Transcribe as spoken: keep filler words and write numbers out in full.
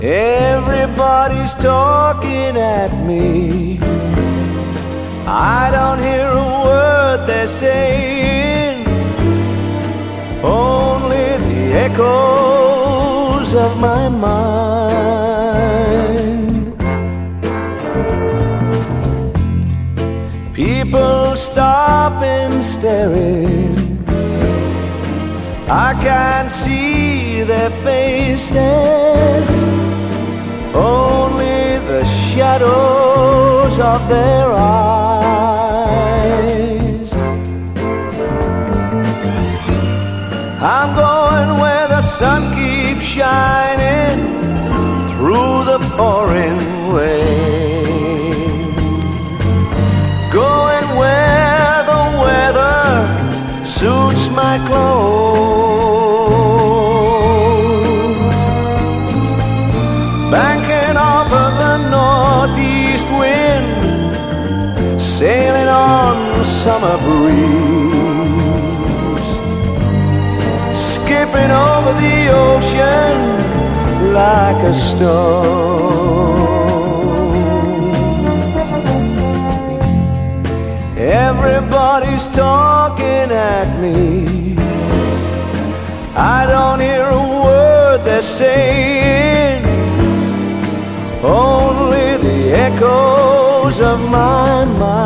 Everybody's talking at me. I don't hear a word they're saying, only the echoes of my mind. People stop and staring. I can't see their faces, only the shadows of their eyes. I'm going where the sun keeps shining through the pouring rain, going where the weather suits my clothes, banking off of the northeast wind, sailing on the summer breeze, skipping over the ocean like a stone. Everybody's talking at me. I don't hear a word they're saying, only the echoes of my mind.